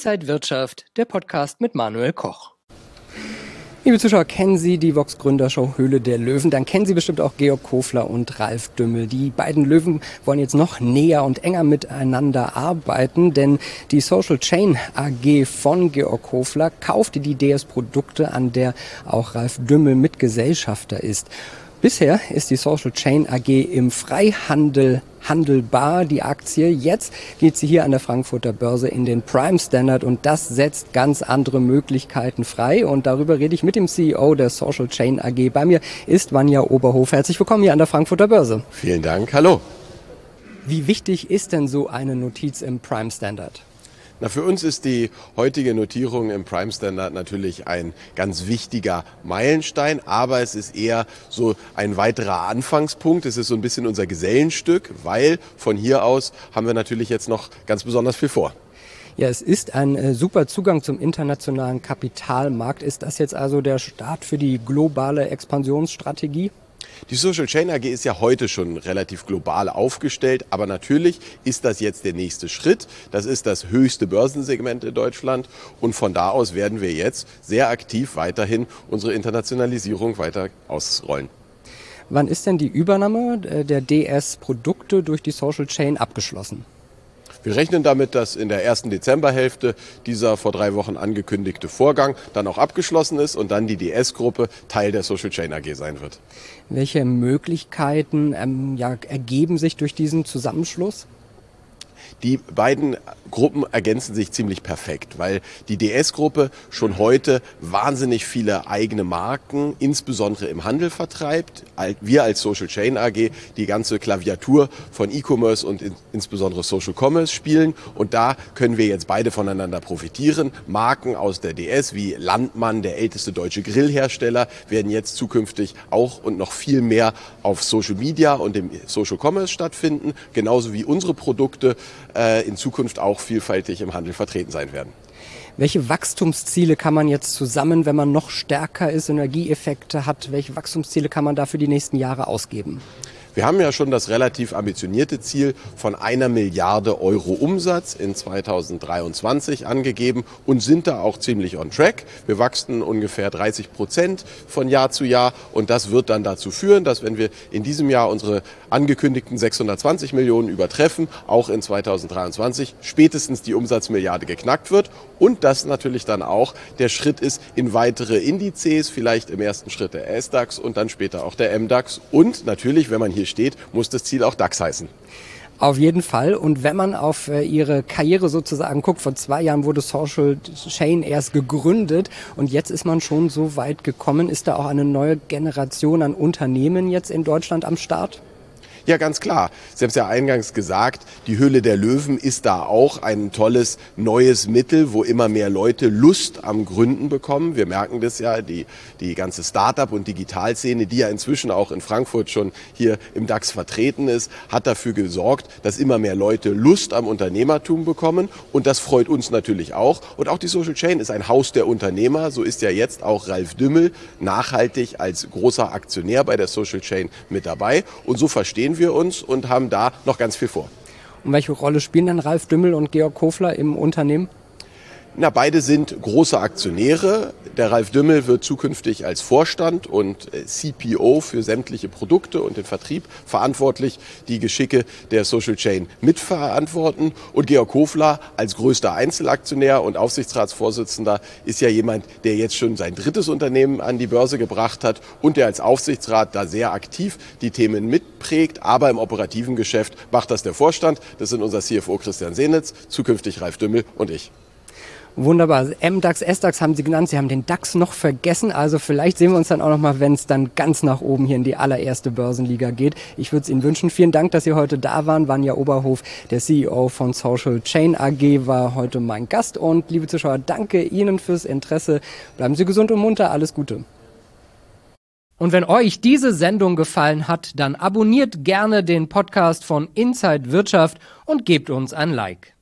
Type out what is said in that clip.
Inside Wirtschaft, der Podcast mit Manuel Koch. Liebe Zuschauer, kennen Sie die Vox-Gründershow Höhle der Löwen? Dann kennen Sie bestimmt auch Georg Kofler und Ralf Dümmel. Die beiden Löwen wollen jetzt noch näher und enger miteinander arbeiten, denn die Social Chain AG von Georg Kofler kaufte die DS Produkte, an der auch Ralf Dümmel Mitgesellschafter ist. Bisher ist die Social Chain AG im Freihandel handelbar, die Aktie. Jetzt geht sie hier an der Frankfurter Börse in den Prime Standard und das setzt ganz andere Möglichkeiten frei. Und darüber rede ich mit dem CEO der Social Chain AG. Bei mir ist Vanja Oberhof. Herzlich willkommen hier an der Frankfurter Börse. Vielen Dank, hallo. Wie wichtig ist denn so eine Notiz im Prime Standard? Na, für uns ist die heutige Notierung im Prime Standard natürlich ein ganz wichtiger Meilenstein, aber es ist eher so ein weiterer Anfangspunkt. Es ist so ein bisschen unser Gesellenstück, weil von hier aus haben wir natürlich jetzt noch ganz besonders viel vor. Ja, es ist ein super Zugang zum internationalen Kapitalmarkt. Ist das jetzt also der Start für die globale Expansionsstrategie? Die Social Chain AG ist ja heute schon relativ global aufgestellt, aber natürlich ist das jetzt der nächste Schritt. Das ist das höchste Börsensegment in Deutschland und von da aus werden wir jetzt sehr aktiv weiterhin unsere Internationalisierung weiter ausrollen. Wann ist denn die Übernahme der DS-Produkte durch die Social Chain abgeschlossen? Wir rechnen damit, dass in der ersten Dezemberhälfte dieser vor 3 Wochen angekündigte Vorgang dann auch abgeschlossen ist und dann die DS-Gruppe Teil der Social Chain AG sein wird. Welche Möglichkeiten ergeben sich durch diesen Zusammenschluss? Die beiden Gruppen ergänzen sich ziemlich perfekt, weil die DS-Gruppe schon heute wahnsinnig viele eigene Marken, insbesondere im Handel vertreibt. Wir als Social Chain AG die ganze Klaviatur von E-Commerce und insbesondere Social Commerce spielen. Und da können wir jetzt beide voneinander profitieren. Marken aus der DS wie Landmann, der älteste deutsche Grillhersteller, werden jetzt zukünftig auch und noch viel mehr auf Social Media und im Social Commerce stattfinden. Genauso wie unsere Produkte in Zukunft auch vielfältig im Handel vertreten sein werden. Welche Wachstumsziele kann man jetzt zusammen, wenn man noch stärker ist, Synergieeffekte hat, welche Wachstumsziele kann man da für die nächsten Jahre ausgeben? Wir haben ja schon das relativ ambitionierte Ziel von 1 Milliarde Euro Umsatz in 2023 angegeben und sind da auch ziemlich on track. Wir wachsen ungefähr 30% von Jahr zu Jahr und das wird dann dazu führen, dass wenn wir in diesem Jahr unsere angekündigten 620 Millionen übertreffen, auch in 2023 spätestens die Umsatzmilliarde geknackt wird und das natürlich dann auch der Schritt ist in weitere Indizes, vielleicht im ersten Schritt der SDAX und dann später auch der MDAX und natürlich, wenn man hier steht, muss das Ziel auch DAX heißen. Auf jeden Fall. Und wenn man auf Ihre Karriere sozusagen guckt, vor 2 Jahren wurde Social Chain erst gegründet und jetzt ist man schon so weit gekommen. Ist da auch eine neue Generation an Unternehmen jetzt in Deutschland am Start? Ja, ganz klar. Sie haben es ja eingangs gesagt, die Höhle der Löwen ist da auch ein tolles neues Mittel, wo immer mehr Leute Lust am Gründen bekommen. Wir merken das ja, die ganze Start-up- und Digitalszene, die ja inzwischen auch in Frankfurt schon hier im DAX vertreten ist, hat dafür gesorgt, dass immer mehr Leute Lust am Unternehmertum bekommen. Und das freut uns natürlich auch. Und auch die Social Chain ist ein Haus der Unternehmer. So ist ja jetzt auch Ralf Dümmel nachhaltig als großer Aktionär bei der Social Chain mit dabei. Und so verstehen wir uns und haben da noch ganz viel vor. Und welche Rolle spielen dann Ralf Dümmel und Georg Kofler im Unternehmen? Na, beide sind große Aktionäre. Der Ralf Dümmel wird zukünftig als Vorstand und CPO für sämtliche Produkte und den Vertrieb verantwortlich die Geschicke der Social Chain mitverantworten. Und Georg Kofler als größter Einzelaktionär und Aufsichtsratsvorsitzender ist ja jemand, der jetzt schon sein 3. Unternehmen an die Börse gebracht hat und der als Aufsichtsrat da sehr aktiv die Themen mitprägt. Aber im operativen Geschäft macht das der Vorstand. Das sind unser CFO Christian Sehnitz, zukünftig Ralf Dümmel und ich. Wunderbar. MDAX, SDAX haben Sie genannt. Sie haben den DAX noch vergessen. Also vielleicht sehen wir uns dann auch noch mal, wenn es dann ganz nach oben hier in die allererste Börsenliga geht. Ich würde es Ihnen wünschen. Vielen Dank, dass Sie heute da waren. Vanja Oberhof, der CEO von Social Chain AG, war heute mein Gast. Und liebe Zuschauer, danke Ihnen fürs Interesse. Bleiben Sie gesund und munter. Alles Gute. Und wenn euch diese Sendung gefallen hat, dann abonniert gerne den Podcast von Inside Wirtschaft und gebt uns ein Like.